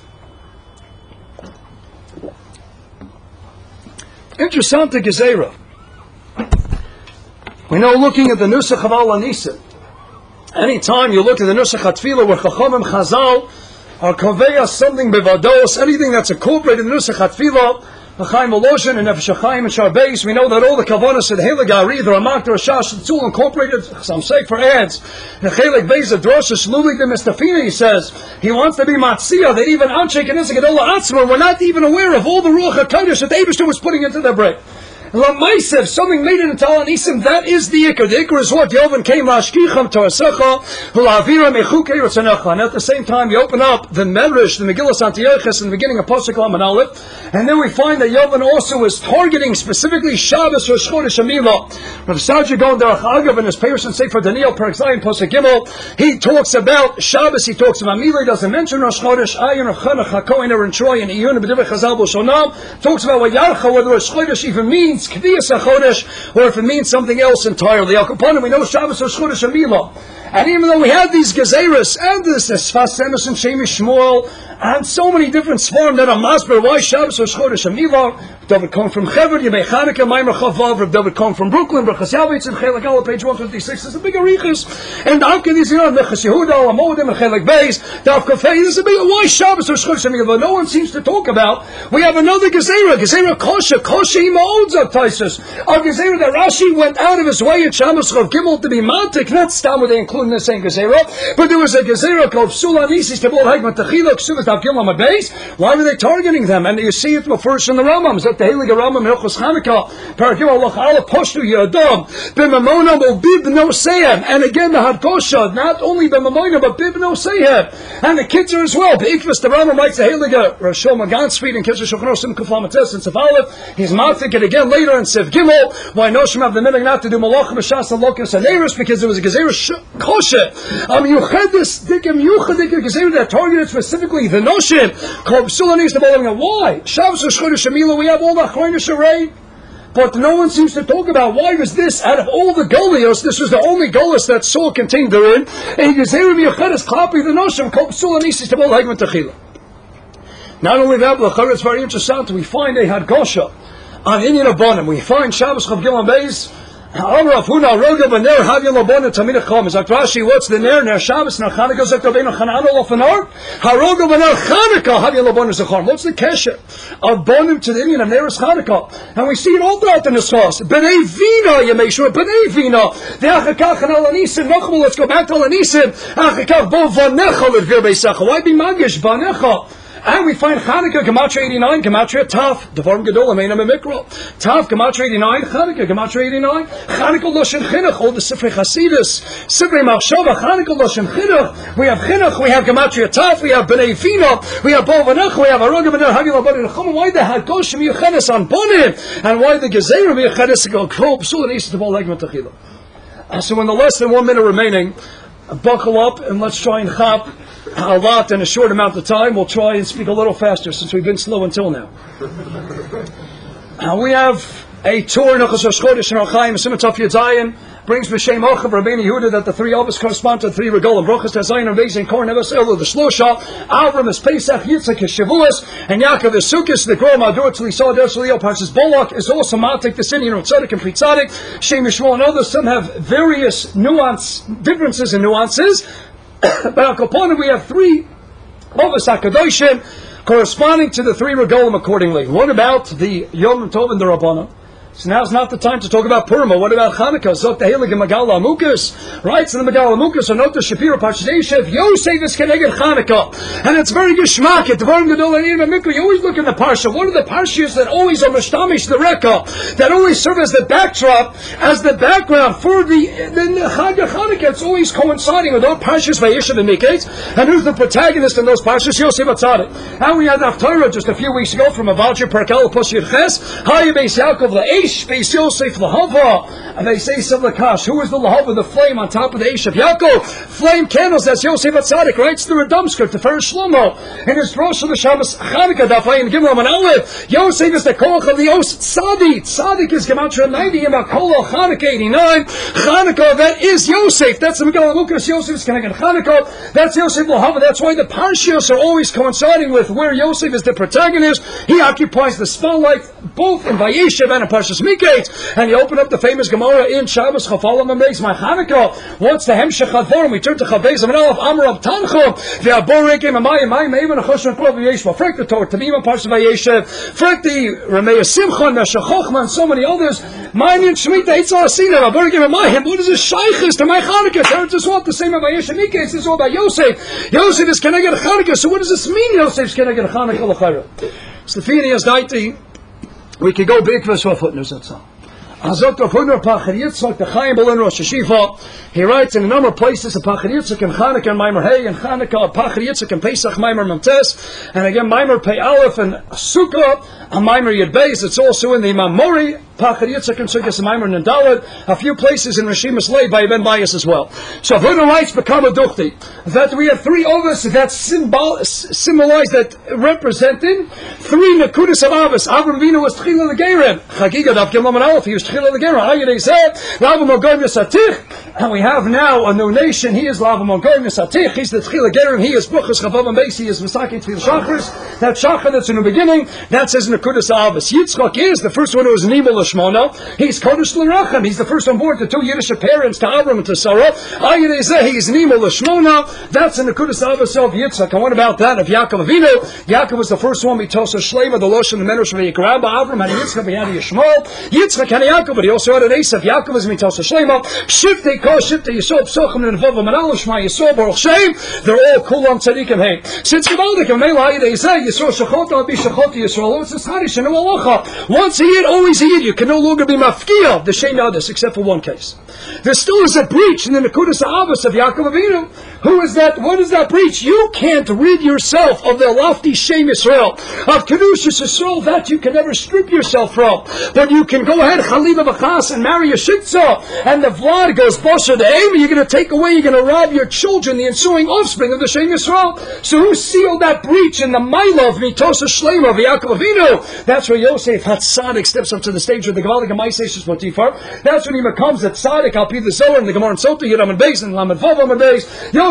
Interessante gezerah. We know, looking at the nusach of Al Anisim, anytime you look at the Nusach HaTfilah where Chachamim Chazal are Kaveya something bevados, anything that's incorporated in the Nusach HaTfilah, L'chaim Voloshin and Nefesh HaChaim and Sharbeis, we know that all the Kavanas and Helig are either a Makter, a Shash, it's all incorporated, some say for ads. And Chelik Beis of Drosha Shlulik the Mistafina, he says, he wants to be Matziyah, that even Anshek and Isaac Adola Atzma were not even aware of all the Ruach HaKadosh that the Eibishter was putting into their bread. Lamaisev, something made in Tal Anisim, that is the Iker. The Iker is what? Yovan came Lashkicham Torasecha, Hulavira Mechuke Yotzanecha. And at the same time, you open up the Medrash, the Megillah Santioches, in the beginning of Pasuk Lam and Aleph, and then we find that Yovan also is targeting specifically Shabbos Rosh Chodesh Amila. Rav Sajah Gon Derech Agav in his Perush and Sefer Daniel, Perek Zayin Pasuk Gimel, he talks about Shabbos, he talks about Amila, he doesn't mention Rosh Chodesh, Ayin Rav Chanach HaKohen Aaron Troy, and Iyun B'divrei Chazal B'Shonam, talks about what Yarcha, whether Rosh Chodesh even means Kviyas HaChodesh, or if it means something else entirely. Al Kaponim, we know Shabbos Rosh Chodesh Amila. And even though we have these Gezeras, and this Sfas Emes and Shemish Shmuel, and so many different Svarim that are Masber, why Shabbos Rosh Chodesh Amila? David come from Chever, Yemei Chanukah, Maimer Chavav, David come from Brooklyn, Brachas Yavitz, and Chelik Aleph, page one fifty-six, there's a big Arichas. And Avka, these, you know, Mechas Yehuda, Alamodim, and Chelik Beis, Davka Fei, this is a big, why Shabbos Rosh Chodesh Amila? No one seems to talk about. We have another Gezerah, Gezerah Kosha, Kosha Imaodza Taisus. A Gezerah that Rashi went out of his way at Shabbos Chav Gimel to be Matik, not Stam where they include in the same Gezerah, but there was a Gezerah called Psula Nisis, Tebol Hagmat Techila, Ksuvas Dav Gimel Amabes. Why were they targeting them? And you see it first in the Rambam, Zot the Heilige Rambam, Hilchos Chanukah, Parakim Allah Ala Poshtu Yadam, B'Mamonam O Bib No Sehem, and again the Hadkosha, not only B'Mamonam but Bib No Sehem, and the kids are as well. B'Ikvas the Rambam writes the Heilige Rosh Magan Speed in Kitzur Shulchan Kuflamates and Sef Aleph. He's Matik it again later in Sef Gimel. Why Noshim have the minhag not to do Malachim B'Shas and Lokas and Eris, because there was a Gezerah Kosha. Um, you had this Dikim Yuchadik Gezerah that targeted specifically the Noshim called Psulanis the Balaam. Why? Shabbos Rosh Chodesh Amila, we have all the Achroinish array. But no one seems to talk about why was this, out of all the Golios, this was the only Golios that Saul contained therein. And Gezerah B'Yochedes Klapi the Noshim called Psulanis the Balaam Hagman Techila. Not only that, but it's very interesting. We find they had Gosha on Inyan Abonim. We find Shabbos Chav Gimel Beis, Amar Afuna Roga V'ner Havya Labona Tamina Chom. Zok Rashi, what's the ner? Ner Shabbos, Ner Chanukah, Zok Rabbeinu Chanano Lofanor. Haroga V'ner Chanukah Havya Labona Zachar. What's the kesher of Bonim to the Indian of Neres Chanukah? And we see it all throughout the Nesvos. B'nei Vina, you make sure. B'nei Vina. The Achakach and Alanisim. Nochmal, let's go back to Alanisim. Achakach Bo Vanecha L'Dvir Beisacha. Why be Magish Vanecha? And we find Chanukah, Gematria eighty-nine, Gematria Taf, Devarim Gedol, Ameinam Mikro. Taf, Gematria eighty-nine, Chanukah, Gematria eighty-nine, Chanukah Loshen Chinuch, all the Sifrei Chasidus, Sifrei Machshava, Chanukah Loshen Chinuch. We have Chinuch, we have Gematria Taf, we have B'nei Vina, we have Bovanach, we have Aroga B'ner Hagil Abani Nechom. Why the Hagoshim Yechedes on Bonim? And why the Gezerim Yechedes go Kol Psul and East of all Legma Techila? Uh, so in the less than one minute remaining, buckle up and let's try and chop a lot in a short amount of time. We'll try and speak a little faster since we've been slow until now. Uh, we have a tour in Ochos Chodesh in Archaim, Simatov Yedzayin, brings B'Shem Hochav Rabbeinu Yehuda that the three Avos correspond to the three Regolim. Brochus Tazayin and Beis and Korn Nevas Elu, the Shlosha, Avram is Pesach, Yitzchak is Shavuos, and Yaakov is Sukkos. The Grom Adur Tzli Der Tzli Parshas Bolak is also Matik, the city of Tzaddik and Pri Tzaddik, Shem Yishmael and others. Some have various nuance, differences and nuances. But al Kaponim we have three Avos HaKadoshim corresponding to the three Regolim accordingly. What about the Yom Tov and the Rabbanan? So now's not the time to talk about Purim. What about Chanukah? Zot Tehillig and Megala Amukas. Right? So the Megala Amukas are not the Shapiro Parshas Yosef. Yosef is Keneged Chanukah. And it's very geschmack. At the Devarim Gedol and Yirmeh Mikra, you always look in the Parsha. What are the Parshas that always are Mishtamish the Reka? That always serve as the backdrop, as the background for the, the Chag Chanukah. It's always coinciding with all Parshas Vayishav and Miketz. And who's the protagonist in those Parshas? Yosef Atzadik. And we had Haftarah just a few weeks ago from a voucher per Kel Pos Yirches. Hayah Beis Yaakov La'esh. Beis Yosef Lahava, and they say Siv Lakash. Who is the Lahava, the flame on top of the Eish of Yaakov? Flame candles, that's Yosef Atzadik, writes through a dumb script, the first Shlomo. In his Rosh of the Shabbos Chanukah, Dafayin Gimel and Aleph, Yosef is the Koch of the Yos Tzadik. Tzadik is Gematria ninety, Yema Kolo Chanukah eighty-nine. Chanukah, that is Yosef. That's the Megillah Lukas. Yosef is connected Chanukah. That's Yosef Lahava. That's why the Parshios are always coinciding with where Yosef is the protagonist. He occupies the spotlight both in Vayeshev and in Parshas Miketz, and you open up the famous Gemara in Shabbos Chafalam and Beis. My Chanukah, what's the Hemshech Advarim? We turn to Chavez and Aleph Amar of Tanchum. The Aborekim and Mayim Mayim Even a Choshen Krov Yeshua. Frek the Torah Tamim Parshas Vayeshev. Frek the Ramei Simcha Nesha Chochma and so many others. Mayim Shmita Eitzal Asina Aborekim and Mayim. What is this Shaykhis to my Chanukah? Parents is all the same as Vayeshev Miketz. This is all about Yosef. Yosef is Keneged Chanukah. So what does this mean? Yosef is Keneged Chanukah L'Chayra. Stefanias Daiti. We could go big for footnotes, that's all. Azot of Hunor Pachar Yitzchak, the Chaim Belin Rosh Hashifa. He writes in a number of places, Pachar Yitzchak and Chanukah and Maimer Hey and Chanukah, Pachar Yitzchak and Pesach, Maimer Memtes, and again Maimer Pei Aleph and Sukkah, and Maimer Yud Beis. It's also in the Mamori, Pachar Yitzchak and Sukkah, and Maimer Nadalet, a few places in Rishimas Lei by Ben Bias as well. So Hunor writes, Bekama Duchti, that we have three Ovas that symbol, symbolize, that represented three Nakudas of Avos. Avram Vino was Tchila Legerim, Chagiga Dav Gimel and Aleph, he was Tchila Legerim, Ayadei Zeh, Lavam Ogoyim Yisatich, and we have now a new nation. He is Lavam Ogoyim Yisatich, he's the Tchila Legerim, he is Buchas Chavav and Beis, he is Masaki Tchil Shachris, that Shachar that's in the beginning, that says Nakudas Avos. Yitzchak is the first one who was Nibel Lashmona, he's Kodesh L'Racham, he's the first on board, the two Yiddish parents, to Avram and to Sarah, Ayadei Zeh, he is Nibel Lashmona, that's in Nakudas Avos of Yitzchak. And what about that of Yaakov Avinu? Yaakov was the first one, Mitosa Shlema, the Losh and the Menush of Yikrab, Avram had Yitzchak, he had Yishmael, Yitzchak had Yaakov, but he also had an Esav. Yaakov is Mitosa Shlema, Shiftei Ko, Shiftei Yisod, Psochim, and Vavam, and Alishma, Yisod, Baruch Shem, they're all Kulam Tzadikim, hey. Since Gevaldik, and Mela Ayadei Zeh, Yisod Shachot, Al Bi Shachot, Yisrael, it's a Sadish, and Alacha. Once a Yid, always a Yid, you can no longer be Mafkiya, the Shem Yadis, except for one case. There still is a breach in the Nakudas Avos of Yaakov Avinu. Who is that? What is that breach? You can't rid yourself of the lofty Shem Yisrael, of Kedushas Yisrael, that you can never strip yourself from. But you can go ahead, Chaliva B'chas, and marry a Shitza, and the Vlad goes Bosher the aim, and you're going to take away, you're going to rob your children, the ensuing offspring of the Shem Yisrael. So who sealed that breach in the Maila of Mitosa Shlema of Yaakov Avinu? That's where Yosef Hatzadik steps up to the stage with the Gevaldik and Maisesh Potifar. That's when he becomes a Tzadik, Al Pi the Zohar, and the Gemara and Sota, Yidam and Beis, and Lamed Vav and Beis. Yosef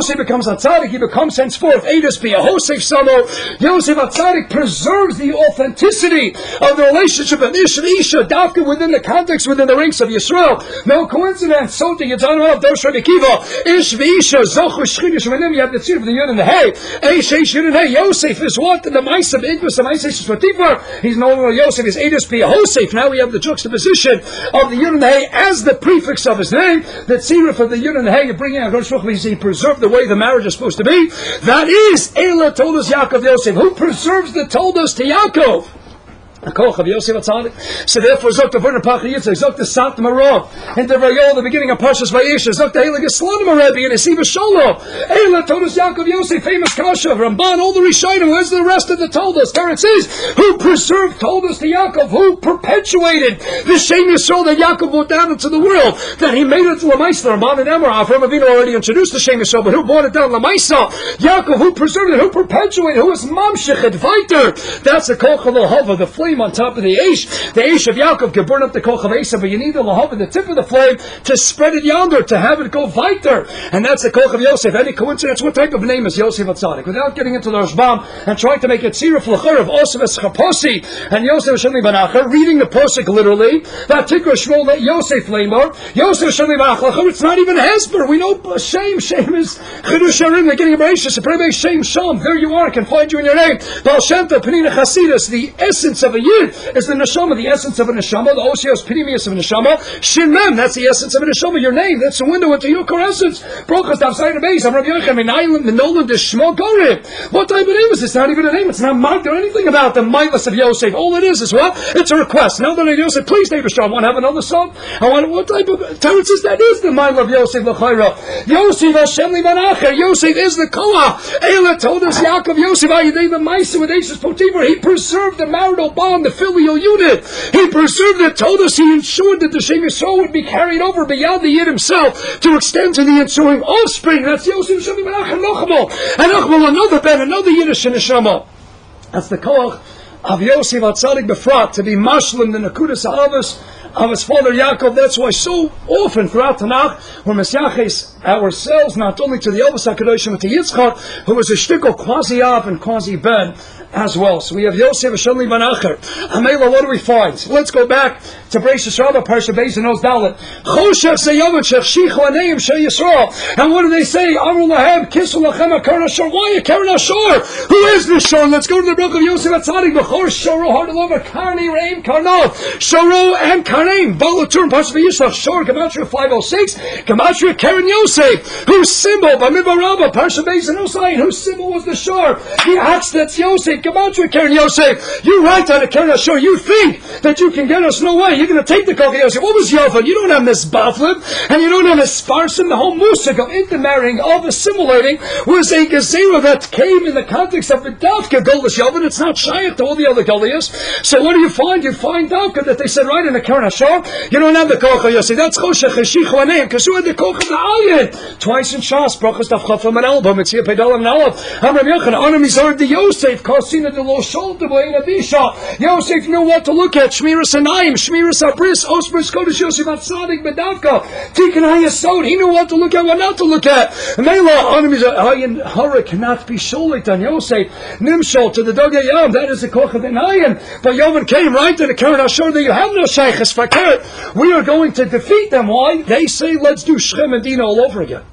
Yosef becomes a tzaddik, he becomes henceforth Eidos B'Yosef Samo. Yosef HaTzadik preserves the authenticity of the relationship of Ish and Isha, Dafka within the context, within the ranks of Yisrael. No coincidence. So the Yitzhak of Dosh Rabbi Kiva, Ish v'Isha, Zochu Shchinish Venim, you have the tzir of the Yud and the Hey. Eish, Eish, Yud and Hey. Yosef is what? The Mice of Igvis, the Mice of Shvatifar. He's no longer Yosef, he's Eidos B'Yosef. Now we have the juxtaposition of the Yud and the Hey as the prefix of his name. The tzir of the Yud and the Hey, you're bringing out Rosh Hashanah, he preserved the way the marriage is supposed to be. That is Eila Toldos Yaakov Yosef. Who preserves the Toldos to Yaakov? A koch of Yosef HaTzadik. So therefore, Zok the Verner Pach Yitzchak, Zok the Sat Marov, and the Vayol, the beginning of Parshas Vayisha, Zok the Heilige Slonim Rebbe, and Esiva Sholom, Eila Toldos Yaakov Yosef, famous Kasha, Ramban, all the Rishonim. Where's the rest of the Toldos? There it says, who preserved Toldos to Yaakov, who perpetuated the Shem Yisrael that Yaakov brought down into the world, that he made it to Lamaisa. Ramban and Emor, Avram Avinu already introduced the Shem Yisrael, but who brought it down Lamaisa? Yaakov, who preserved it, who perpetuated, who was Mamshech and Viter. That's the Koch of Lahava, the flame on top of the Eish. The Eish of Yaakov can burn up the Koch of Esav, but you need the Lahava, the tip of the flame, to spread it yonder, to have it go Viter. And that's the Koch of Yosef. Any coincidence? What type of name is Yosef HaTzadik? Without getting into the Rashbam and trying to make it Tziruf L'chur of Osef Eschaposi and Yosef Shemli Banacher, reading the Posik literally, that Tikra Shmuel Yosef Lamar, Yosef Shemli Banacher, it's not even Hesper. We know Shem, Shem is Chidush Harim, the beginning of Bereishis, Supreme Shem Sham. There you are, I can find you in your name. Baal Shem Tov, Penina Chasidus, the essence of a Yid is the Neshama, the essence of a Neshama, the Osios Pnimius of a Neshama. Shin Mem, that's the essence of a Neshama, your name, that's the window into your core essence. Brochas Davsai Beis, I'm Rabbi Yochanan, Minayim, Minolan, Deshmo Gorim. What type of name is this? It's not even a name, it's not marked or anything about the mindless of Yosef. All it is is what? It's a request. Now that I Yosef, please take a shot. I want to have another son. I want, what type of Teretz is that? Is the mind of Yosef L'chayra. Yosef Hashem Livanacher. Yosef is the Koah. Eila told us Yaakov Yosef, Ayadei the Maisa with Eishas Potiphar. He preserved the marital bond, the filial unit. He preserved it, told us he ensured that the Shem Yisrael would be carried over beyond the Yid himself to extend to the ensuing offspring. That's Yosef Hashem Livanacher Nochamo. And Nochamo, another Ben, another Yiddish Neshama. That's the Koach of Yosef HaTzadik Befrat, to be mashlim the Nakudas Avos of his father Yaakov. That's why so often throughout Tanakh, we're Mesyaches ourselves, not only to the Elvis HaKadoshim, but to Yitzchak, who was a shtickle quasi-Av and quasi-Ben as well. So we have Yosef Hashem Livanacher. Amela, what do we find? Let's go back to Bereishis Rabbah, Parsha Beis and Oz Dalet. Choshech Zeyavot Shechshichu Aneim Shei Yisrael. And what do they say? Amru Lahem Kisu Lachem HaKaren Ashor. Why a Karen Ashor? Who is this Shor? Let's go to the book of Yosef HaTzadik. B'chor Shoro Hardalova Karni Reim Karnov. Shoro and Karnaim. Balatur Parsha Vayishlach. Shor Gematria five oh six. Gematria Karen Yosef. Whose symbol? Bamidbar Rabbah, Parsha Beis and Oz Dalet. Whose symbol was the Shor? The axe that's Yosef. Gematria Karen Yosef. You write on a Karen Ashor. You think that you can get us? No way. You're going to take the Koch Yosef. What was Yovan? You don't have this Baflim, and you don't have this Sparsim. The whole musik of intermarrying, of assimilating, was a Gezerah that came in the context of the Dafka Golas Yovan. It's not Shaykh to all the other Golias. So what do you find? You find Dafka that they said right in the Karen Ashor. You don't have the Koch Yosef. That's Choshech Heshichu Aneim, because you had the Koch of the Ayin. Twice in Shas, Brachas Daf Chafam and Elba, Mitzvah Pedalam and Aleph. Amram Yochanan, Anam Yizar de Yosef, Kosina de Lo Shol de Boina Bisha. Yosef knew what to look at. Shmiras Anayim, Shmiras Abris, Osbris Kodesh Yosef HaTzadik Bedavka, Tikkun HaYesod. He knew what to look at, what not to look at. Mela, Anam Yizar, Ayin Hara cannot be Sholit on Yosef. Nimshol to the Dogay Yam, that is the Koch of the Nayin. But Yovan came right to the Karen Ashor that you have no Shaykhs Fakir. We are going to defeat them. Why? They say, let's do Shem and Dina all over again.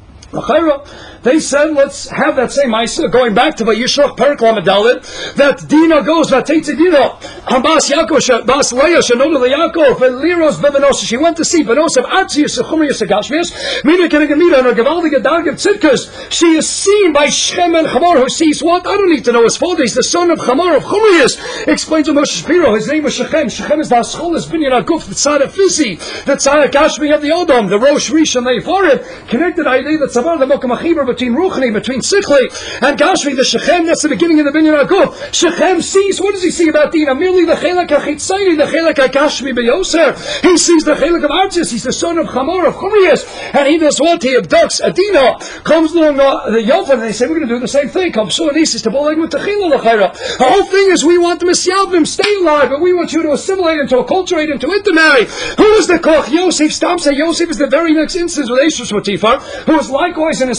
They said, let's have that same Isa going back to Vayishlach Perik Lamedalit, that Dina goes, Vatetze Dina, Habas Yaakov, Bas Leah, Shanoda Yaakov, Liros Bebenos. She went to see Benos of Atzius, Chumrius, Agashmius, Mina Kenegamida, and her Gavaldiga Dargav Tzidkas. She is seen by Shem and Chamor, who sees what? I don't need to know his father. He's the son of Chamor of Chumrius. Explains to Moshe Shapiro, his name was Shechem. Shechem is the Ascholis Binyan Aguf, the Tzad of Fizi, the Tzad of Gashmi of the Odom, the Rosh Rishon Leifarim, connected idea that Savar, the Mokam Achibar, between Ruchni, between Sichli and Gashmi, the Shechem, that's the beginning of the Binyan Aguf. Shechem sees, what does he see about Dina? Merely the Chelak HaChitzayni, the Chelak HaGashmi Beyoser. He sees the Chelak of Artis, he's the son of Chamor, of Chumrius, and he does what? He abducts Adina, comes along uh, the Yovan, and they say, we're going to do the same thing. Come so Anisis to Boleg with Techila L'chaira. The whole thing is, we want the Misyavim, stay alive, but we want you to assimilate and to acculturate and to intermarry. Who is the Koch? Yosef. Stop say Yosef is the very next instance with Eishus Potiphar, who is likewise in a similar situation.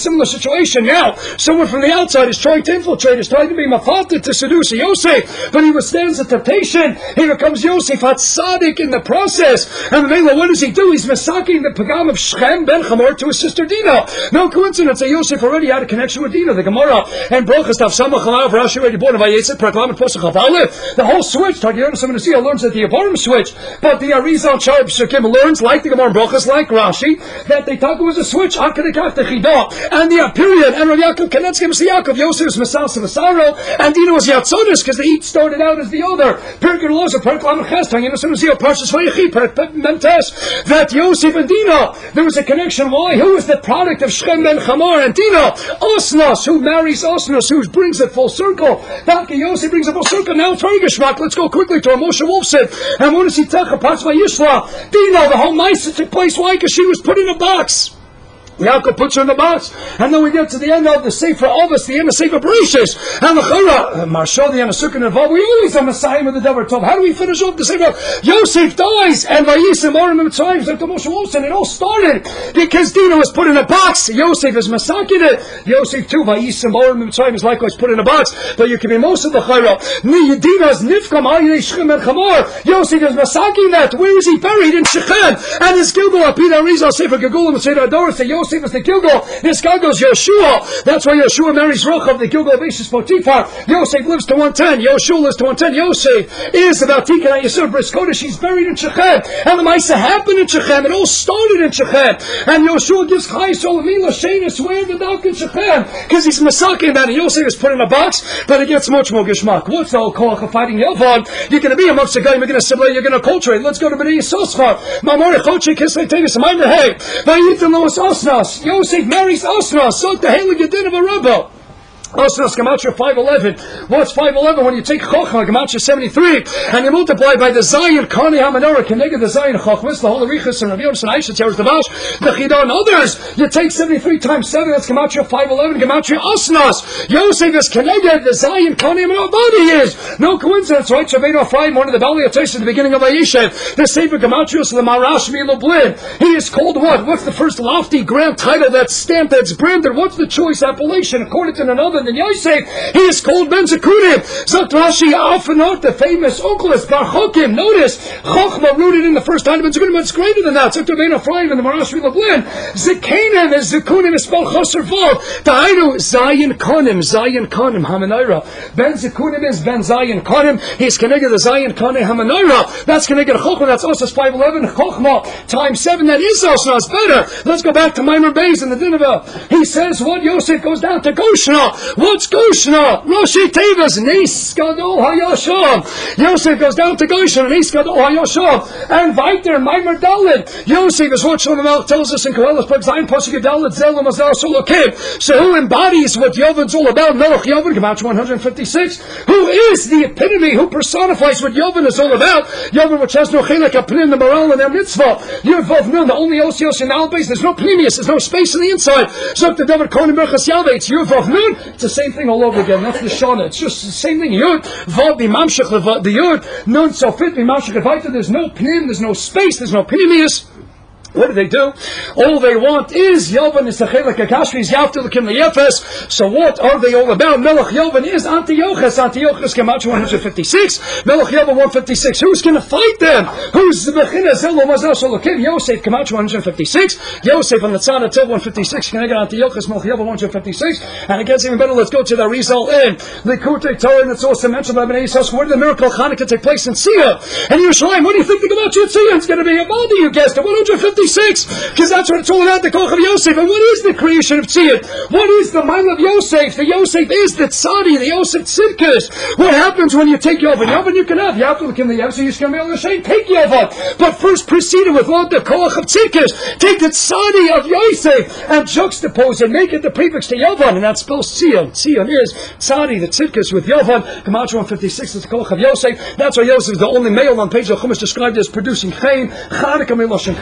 situation. Now, someone from the outside is trying to infiltrate, is trying to be mafata to seduce Yosef, but he withstands the temptation. He becomes Yosef Hatzadik in the process. And Mela, what does he do? He's masaking the pagam of Shechem ben Chamor to his sister Dinah. No coincidence that Yosef already had a connection with Dinah. The Gemara and Brochus Tav Samach Chalav Rashi already born of Vayetzet Praklam and Posach Chav Aleph. The whole switch. Tagiyanis Amenasiyah learns that the Abarim switch, but the Arizal Shai Psukim learns, like the Gemara and Brochus, like Rashi, that the Taka was a switch. Hakadekaf the Chidah and the period. And Rav Yaakov Kanetzke was the Yaakov. Yosef was Masas of Asaro, and Dinah was Yatzonis because they each started out as the other. Perker Loza Praklam Ches Tagiyanis Amenasiyah Parshas Vayechi Perk Mentes that Yosef and Dinah there was a connection. Why? Who is the product of Shechem ben Chamor and Dinah? Osnos, who marries Osnos, who brings it full circle. Dafka Yosef brings it full circle. Now it's very geschmack. Let's go quickly to Moshe Wolfson. And what does he tell? Patzva Yishla. Dinah, the whole nice that took place. Why? Because she was put in a box. Yaakov puts her in the box, and then we get to the end of the Sefer Avos, the end of Sefer Bereshis, and the Chora, Marshal, the end of Sukkot and Vav. We always have Messiah with the Devar Tov. How do we finish off the Sefer? Yosef dies, and Vayisim Orim Mitzrayim, like the Moshe Wolfson. It all started because Dinah was put in a box. Yosef is masakin it. Yosef too, Vayisim Orim Mitzrayim is likewise put in a box. But you can be most of the Chora. Dinah's Nifkam Ayinei Shechem and Chamor. Yosef is masakin that. Where is he buried? In Shechem. And his Gilgal Apida Rizal Sefer Gegulim and Sefer Adoris. Yosef is the Gilgal. This guy goes Yeshua. That's why Yeshua marries Rochav, the Gilgal of Ishis Potiphar. Yosef lives to one ten. Yeshua lives to one ten. Yosef is about Tikkun Yisur Bris Kodesh. He's buried in Shechem. And the Maisa happened in Shechem. It all started in Shechem. And Yeshua gives Chai Solamila Shenis where the dark in Shechem. Because he's masaking that. And Yosef is put in a box, but it gets much more geshmak. What's the whole koach of fighting Yavon? You're going to be amongst the guy, you're going to assimilate, you're going to culturate. Let's go to B'nai Yisosfar. Mamor Choche Kislei Tevis Maimer Hey. Vayitim Lois Osnas. Yosef marries Osnas. So the Helig Yadin of a Rebbe. Osnas Gematria five eleven. What's five eleven? When you take Chochma, Gematria seventy-three, and you multiply by the Zion, Kani HaMenorah, Keneged the Zion, Chochmas, the Holy Riches, and Rav Yonasan Aisha, Teres the Bash, the Chidah, and others. You take seventy-three times seven, that's Gematria five eleven, Gematria Osnas. Yosef is Keneged the Zion, Kani HaMenorah, body is. No coincidence, right? Shaveno Ephraim, one of the Bali Atayis at the beginning of Vayeshev, the Sefer Gematrios, the Marash Milo Blin. He is called what? What's the first lofty grand title that's stamped, that's branded? What's the choice appellation? According to none other than Yosef, he is called Ben Zekunim. Zot Rashi Alfanot, the famous Oklus Bar Chokim. Notice, Chochma rooted in the first time Ben Zekunim, but it's greater than that. Zot Ben Ephraim and the Marash Milablin. Zekanim is Zekunim is spelled Chosser Vav. Tainu Zion Konim, Zion Konim Hamanayra. Ben Zekunim is Ben Zion Konim. He's connected to Zion Konim Hamanayra. That's connected to Chochma. That's Osas five eleven. Chochma times seven. That is also better. Let's go back to Maimer Beis and the Nineveh. He says what? Yosef goes down to Goshna. What's Goshna? Roshi Tevas, Nes Gadol HaYasham. Yosef goes down to Goshen, Nes Gadol HaYasham. And Viter, Maimer Dalit. Yosef is what Shlomo Melech tells us in Koheles, Perk Zayin, Pasuk Dalit, Zel, Mazal, Solokim. So who embodies what Yovin's all about? Melech Yovin, Gematria one fifty-six. Who is the epitome, who personifies what Yovin is all about? Yovin, which has no Chelek, Apnim, the moral, and their mitzvah. Yud Vav Nun, the only Osios in Albase. There's no Pneumius, there's no space on the inside. So the David Kohen Berchas Yalve, it's Yud Vav Nun. It's the same thing all over again. That's the Shana. It's just the same thing. Yud, Vav, Bimamshach, the Yud, Nun, Sofit, Bimamshach, Levaita. There's no Pnim, there's no space, there's no Pneumius. What do they do? All they want is Yovan is Techelek Akashvi is Yaftel Kim Yefes. So what are they all about? Melech Yovan is Antiochus. Antiochus Gematria one fifty-six. Melech Yovan one fifty-six. Who's going to fight them? Who's the Bechina Zelo Mazal Sholokim? Yosef Gematria one fifty-six. Yosef on the Tzad until one fifty-six. Can I get Antiochus Melech Yovan one fifty-six? And it gets even better. Let's go to the result in Likutei Torah, and it's also mentioned by Bnei Yisrael. Where did the miracle of Hanukkah take place? In Sia and Yerushalayim. What do you think the Gematria Tzia? It's going to be a body. You guessed it. one fifty-six. Because that's what it's all about, the Koch of Yosef. And what is the creation of Tziyah? What is the mind of Yosef? The Yosef is the Tzadi, the Yosef Tzidkus. What happens when you take Yovan? Yovan you can have. You have to look in the Yosef, so you're going to be able to say, take Yovan. But first proceed with what? The Koch of Tzidkus. Take the Tzadi of Yosef and juxtapose it, make it the prefix to Yovan. And that spells Tziyah. Tziyah is Tzadi, the Tzidkus with Yovan. Gematria one fifty-six is the Koch of Yosef. That's why Yosef is the only male on page of Chumash described as producing Chaim. Chanukah Miloshem Chaim, all this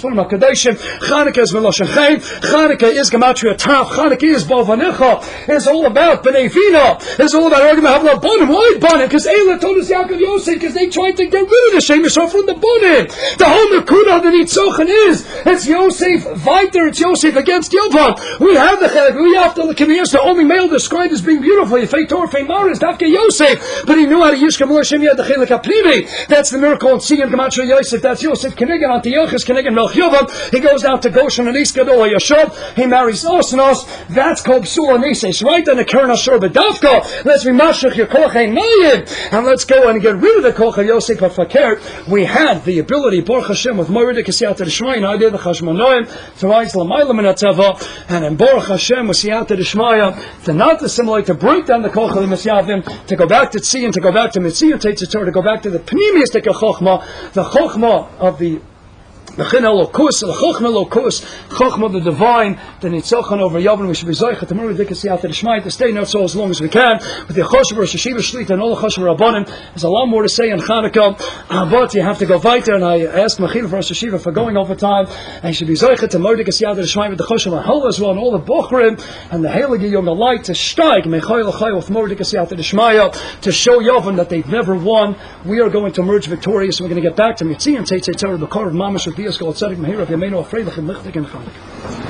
Sforim HaKadoshim. Chanukah is Meloshen Chaim. Chanukah is Gematria Tav. Chanukah is Bavanecha. It's all about B'nai Vina. It's all about argument Havla Bonim. Why Bonim? Because Eila told us Yaakov Yosef, because they tried to get rid of the Shem Yisrael from the Bonim. The whole Nakuda of the Nitzochan is, it's Yosef Viter, it's Yosef against Yovan. We have the Chelik, we have the Kaviyas, the only male described as being beautiful. Fei Tor, Fei Maris, Dafke Yosef. But he knew how to use Kamul Hashem, he had the Chelik HaPnimi. That's the miracle in Tziyim Gematria Yosef. That's Yosef Kenegin, Antiochus Kenegin Melch Yovan. He goes down to Goshen and Iskadol Yashov. He marries Osnos. That's called Psula Nises. Right on the Kern Ashur B'Davka. Let's be Mashach your Kolchei Nayim. And let's go and get rid of the Kolchei Yosef HaFakir. We had the ability, Baruch Hashem, with Moiridik Siyata D'Shmaya, I did the Chashmonoim, to rise L'mayla Min HaTeva, and in Baruch Hashem with Siyata D'Shmaya, to not assimilate, to break down the Kolchei Misyavim, to go back to Tzion, to go back to Mitziyah Teitzitor, to go back to the Pneumistic Chochma, the Chochma of the the Chochma the divine, the Nitzochan over Yavin. We should be Zoichet to Murray Dikkas Siyata D'Shmaya to stay not so as long as we can with the Choshev Rosh Hashiva Shlita and all the Choshev Rabbanim. There's a lot more to say in Chanukah, uh, but you have to go weiter. And I asked Mechil for Rosh Hashiva for going over time. And you should be Zoichet to Murray Dikkas Siyata D'Shmaya with the Choshev Ahol as well, and all the Bochrim and the Heilige Yom Light to steig Mechayil Chayil with Murray Dikkas Siyata D'Shmaya to show Yavin that they've never won. We are going to emerge victorious. We're going to get back to Mitziyah and Tzeitzei Torah, the Kor of Mamash of Dias Kol Tzadik Mehirav Yameinu Afreidach and Lichtig and Chanukah.